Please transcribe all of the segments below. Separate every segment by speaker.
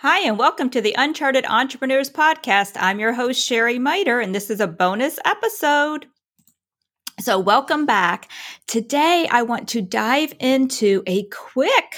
Speaker 1: Hi, and welcome to the Uncharted Entrepreneurs Podcast. I'm your host, Sherry Miter, and this is a bonus episode. So welcome back. Today, I want to dive into a quick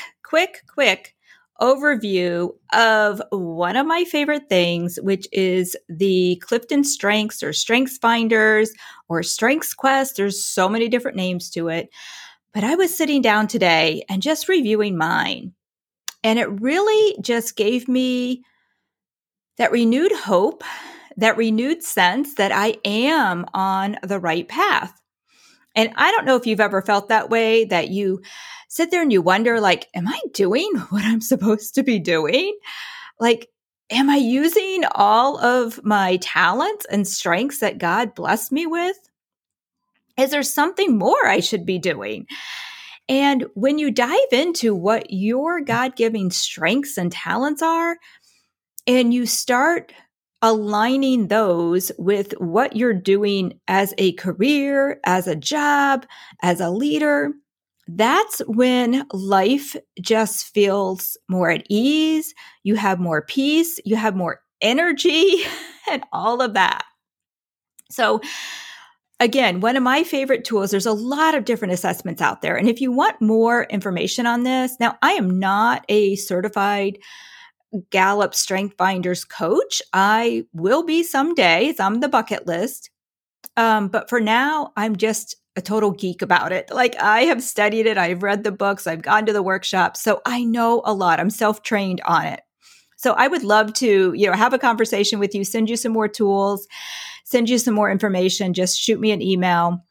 Speaker 1: overview of one of my favorite things, which is the Clifton Strengths or Strengths Finders or Strengths Quest. There's so many different names to it. But I was sitting down today and just reviewing mine. And it really just gave me that renewed hope, that renewed sense that I am on the right path. And I don't know if you've ever felt that way, that you sit there and you wonder, like, am I doing what I'm supposed to be doing? Like, am I using all of my talents and strengths that God blessed me with? Is there something more I should be doing? And when you dive into what your God-given strengths and talents are, and you start aligning those with what you're doing as a career, as a job, as a leader, that's when life just feels more at ease. You have more peace, you have more energy, and all of that. So, again, one of my favorite tools, there's a lot of different assessments out there. And if you want more information on this, now I am not a certified Gallup Strength Finders coach. I will be someday. It's on the bucket list. But for now, I'm just a total geek about it. Like, I have studied it. I've read the books. I've gone to the workshops. So I know a lot. I'm self-trained on it. So I would love to, have a conversation with you, send you some more tools, send you some more information. Just shoot me an email,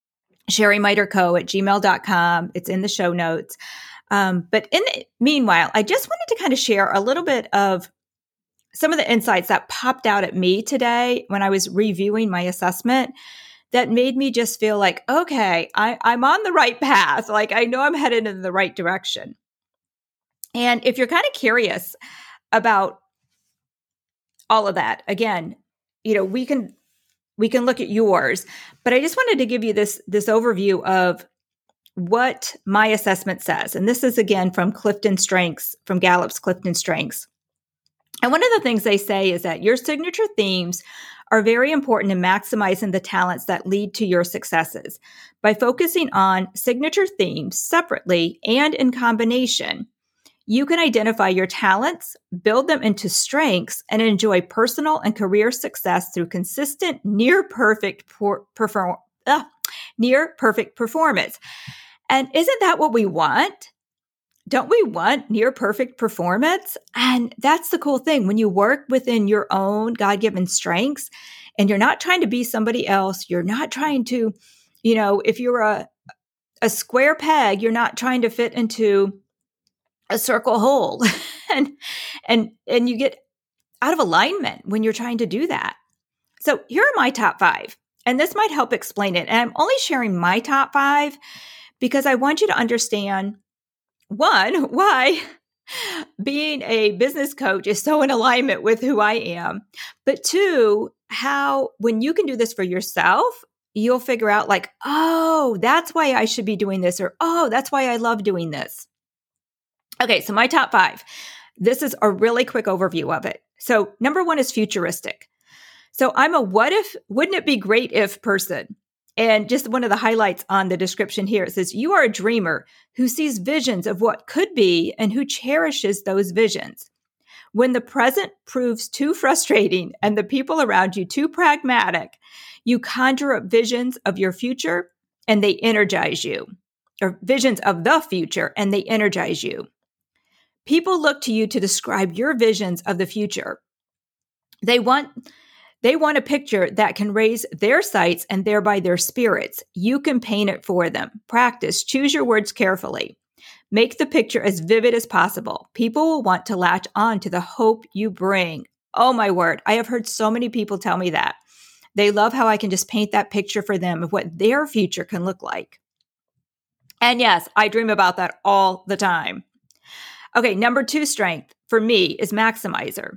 Speaker 1: sherrymiterco@gmail.com. It's in the show notes. But in the meanwhile, I just wanted to kind of share a little bit of some of the insights that popped out at me today when I was reviewing my assessment that made me just feel like, okay, I'm on the right path. Like, I know I'm headed in the right direction. And if you're kind of curious about all of that, again, we can look at yours, but I just wanted to give you this overview of what my assessment says. And this is, again, from Clifton Strengths, from Gallup's Clifton Strengths. And one of the things they say is that your signature themes are very important in maximizing the talents that lead to your successes. By focusing on signature themes separately and in combination, you can identify your talents, build them into strengths, and enjoy personal and career success through consistent, near perfect performance. And isn't that what we want? Don't we want near perfect performance? And that's the cool thing. When you work within your own God-given strengths and you're not trying to be somebody else, you're not trying to, if you're a square peg, you're not trying to fit into a circle hole and you get out of alignment when you're trying to do that. So here are my top 5, and this might help explain it. And I'm only sharing my top 5 because I want you to understand, one, why being a business coach is so in alignment with who I am. But two, how when you can do this for yourself, you'll figure out like, oh, that's why I should be doing this, or, oh, that's why I love doing this. Okay, so my top 5. This is a really quick overview of it. So number 1 is futuristic. So I'm a wouldn't it be great if person. And just one of the highlights on the description here, it says, you are a dreamer who sees visions of what could be and who cherishes those visions. When the present proves too frustrating and the people around you too pragmatic, you conjure up visions of your future and they energize you, or visions of the future and they energize you. People look to you to describe your visions of the future. They want a picture that can raise their sights and thereby their spirits. You can paint it for them. Practice. Choose your words carefully. Make the picture as vivid as possible. People will want to latch on to the hope you bring. Oh my word. I have heard so many people tell me that. They love how I can just paint that picture for them of what their future can look like. And yes, I dream about that all the time. Okay, number 2 strength for me is maximizer.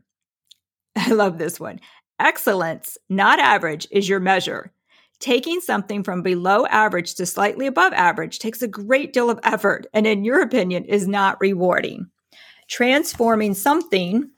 Speaker 1: I love this one. Excellence, not average, is your measure. Taking something from below average to slightly above average takes a great deal of effort and, in your opinion, is not rewarding. Transforming something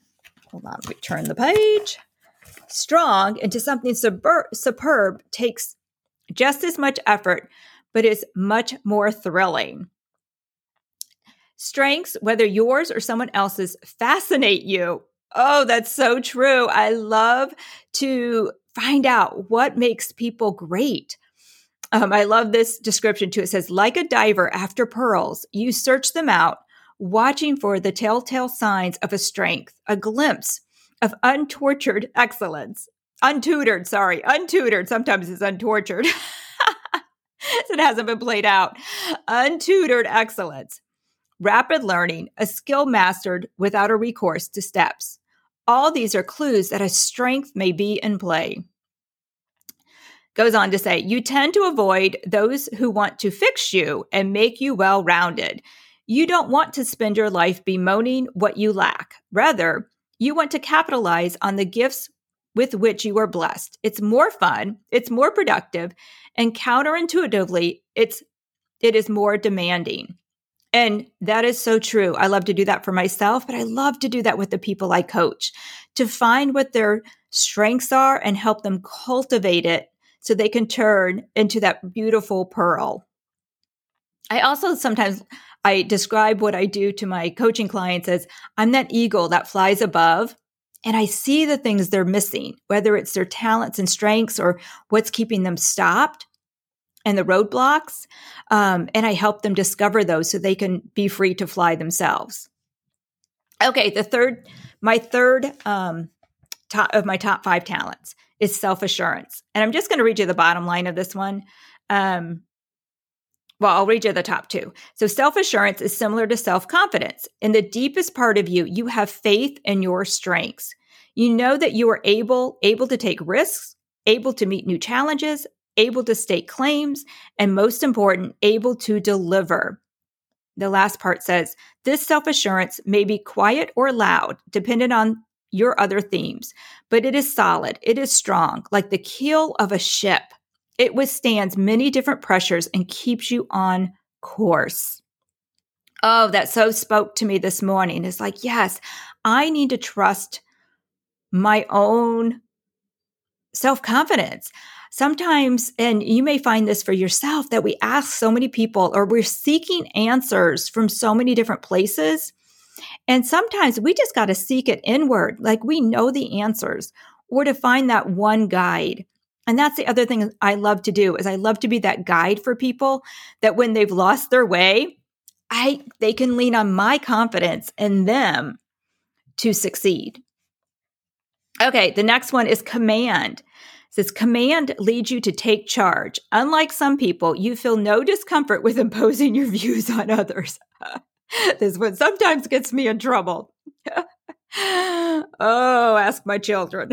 Speaker 1: hold on, let me turn the page. Strong into something superb takes just as much effort, but is much more thrilling. Strengths, whether yours or someone else's, fascinate you. Oh, that's so true. I love to find out what makes people great. I love this description too. It says, like a diver after pearls, you search them out, watching for the telltale signs of a strength, a glimpse of untutored excellence. Untutored. Sometimes it's untortured. It hasn't been played out. Untutored excellence. Rapid learning, a skill mastered without a recourse to steps. All these are clues that a strength may be in play. Goes on to say, you tend to avoid those who want to fix you and make you well-rounded. You don't want to spend your life bemoaning what you lack. Rather, you want to capitalize on the gifts with which you are blessed. It's more fun, it's more productive, and counterintuitively, it is more demanding. And that is so true. I love to do that for myself, but I love to do that with the people I coach, to find what their strengths are and help them cultivate it so they can turn into that beautiful pearl. I also sometimes I describe what I do to my coaching clients as I'm that eagle that flies above, and I see the things they're missing, whether it's their talents and strengths or what's keeping them stopped and the roadblocks. And I help them discover those so they can be free to fly themselves. Okay, my third of my top 5 talents is self-assurance. And I'm just going to read you the bottom line of this one. I'll read you the top 2. So self-assurance is similar to self-confidence. In the deepest part of you, you have faith in your strengths. You know that you are able to take risks, able to meet new challenges, able to state claims, and most important, able to deliver. The last part says, this self-assurance may be quiet or loud, dependent on your other themes, but it is solid, it is strong, like the keel of a ship. It withstands many different pressures and keeps you on course. Oh, that so spoke to me this morning. It's like, yes, I need to trust my own self-confidence. Sometimes, and you may find this for yourself, that we ask so many people or we're seeking answers from so many different places. And sometimes we just got to seek it inward, like we know the answers, or to find that one guide. And that's the other thing I love to do is I love to be that guide for people that when they've lost their way, they can lean on my confidence in them to succeed. Okay, the next one is command. It says command leads you to take charge. Unlike some people, you feel no discomfort with imposing your views on others. This one sometimes gets me in trouble. Oh, ask my children.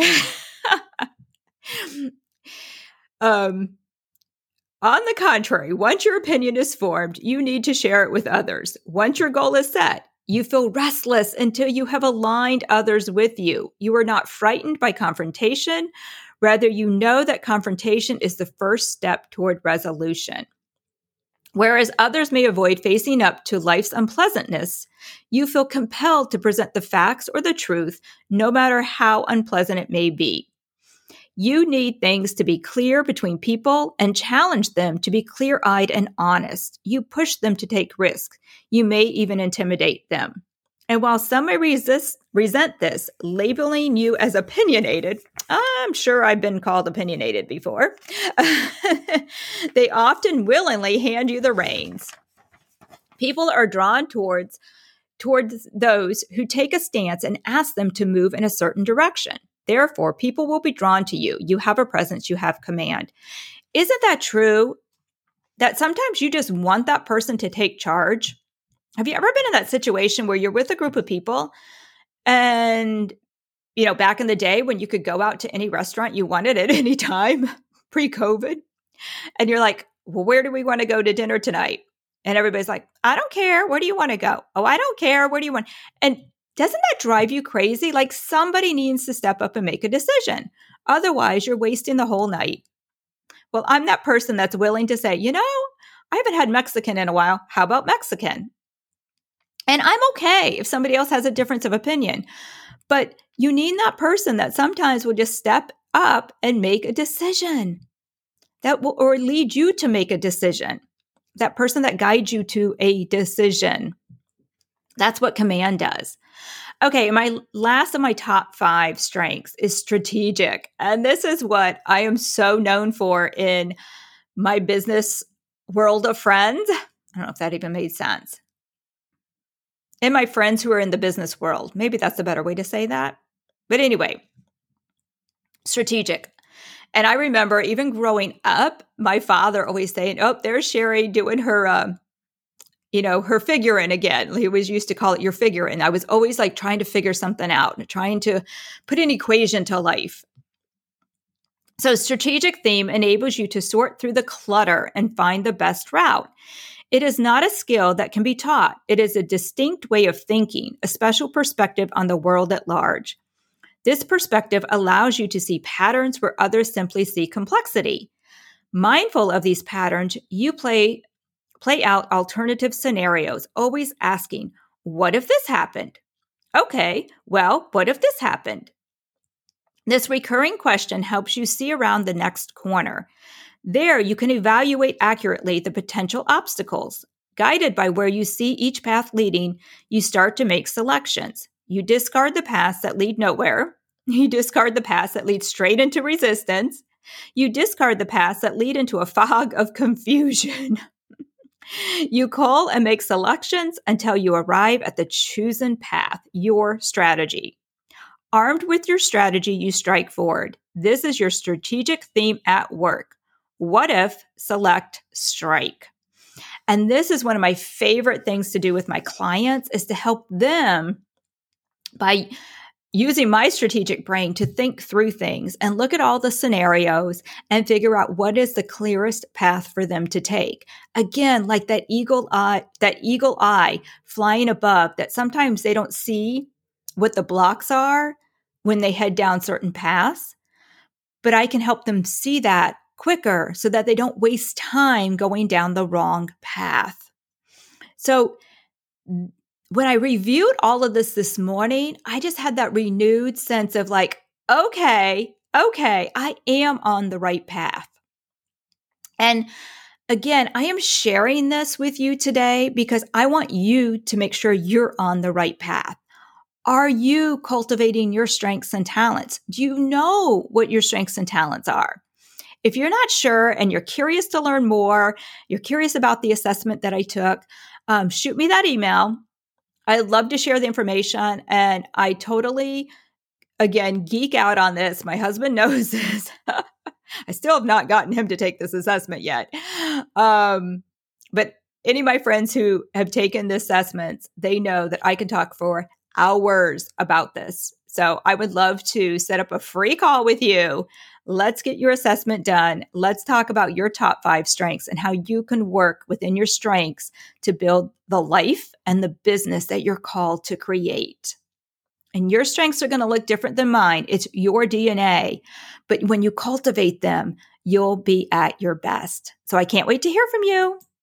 Speaker 1: On the contrary, once your opinion is formed, you need to share it with others. Once your goal is set, you feel restless until you have aligned others with you. You are not frightened by confrontation. Rather, you know that confrontation is the first step toward resolution. Whereas others may avoid facing up to life's unpleasantness, you feel compelled to present the facts or the truth, no matter how unpleasant it may be. You need things to be clear between people and challenge them to be clear-eyed and honest. You push them to take risks. You may even intimidate them. And while some may resent this, labeling you as opinionated, I'm sure I've been called opinionated before, they often willingly hand you the reins. People are drawn towards those who take a stance and ask them to move in a certain direction. Therefore, people will be drawn to you. You have a presence, you have command. Isn't that true? That sometimes you just want that person to take charge? Have you ever been in that situation where you're with a group of people and, back in the day when you could go out to any restaurant you wanted at any time, pre-COVID, and you're like, well, where do we want to go to dinner tonight? And everybody's like, I don't care. Where do you want to go? Oh, I don't care. Where do you want? And doesn't that drive you crazy? Like somebody needs to step up and make a decision. Otherwise, you're wasting the whole night. Well, I'm that person that's willing to say, I haven't had Mexican in a while. How about Mexican? And I'm okay if somebody else has a difference of opinion. But you need that person that sometimes will just step up and make a decision that will, or lead you to make a decision. That person that guides you to a decision. That's what command does. Okay, my last of my top 5 strengths is strategic. And this is what I am so known for in my business world of friends. I don't know if that even made sense. And my friends who are in the business world. Maybe that's a better way to say that. But anyway, strategic. And I remember even growing up, my father always saying, oh, there's Sherry doing her, her figuring again. He always used to call it your figuring. I was always like trying to figure something out and trying to put an equation to life. So strategic theme enables you to sort through the clutter and find the best route. It is not a skill that can be taught. It is a distinct way of thinking, a special perspective on the world at large. This perspective allows you to see patterns where others simply see complexity. Mindful of these patterns, you play out alternative scenarios, always asking, what if this happened? Okay, well, what if this happened? This recurring question helps you see around the next corner. There, you can evaluate accurately the potential obstacles. Guided by where you see each path leading, you start to make selections. You discard the paths that lead nowhere. You discard the paths that lead straight into resistance. You discard the paths that lead into a fog of confusion. You call and make selections until you arrive at the chosen path, your strategy. Armed with your strategy, you strike forward. This is your strategic theme at work. What if, select, strike. And this is one of my favorite things to do with my clients is to help them by using my strategic brain to think through things and look at all the scenarios and figure out what is the clearest path for them to take. Again, like that eagle eye flying above that sometimes they don't see what the blocks are when they head down certain paths, but I can help them see that quicker so that they don't waste time going down the wrong path. So when I reviewed all of this morning, I just had that renewed sense of like, okay, I am on the right path. And again, I am sharing this with you today because I want you to make sure you're on the right path. Are you cultivating your strengths and talents? Do you know what your strengths and talents are? If you're not sure and you're curious to learn more, you're curious about the assessment that I took, shoot me that email. I'd love to share the information. And I totally, again, geek out on this. My husband knows this. I still have not gotten him to take this assessment yet. But any of my friends who have taken the assessments, they know that I can talk for hours about this. So I would love to set up a free call with you. Let's get your assessment done. Let's talk about your top 5 strengths and how you can work within your strengths to build the life and the business that you're called to create. And your strengths are going to look different than mine. It's your DNA. But when you cultivate them, you'll be at your best. So I can't wait to hear from you.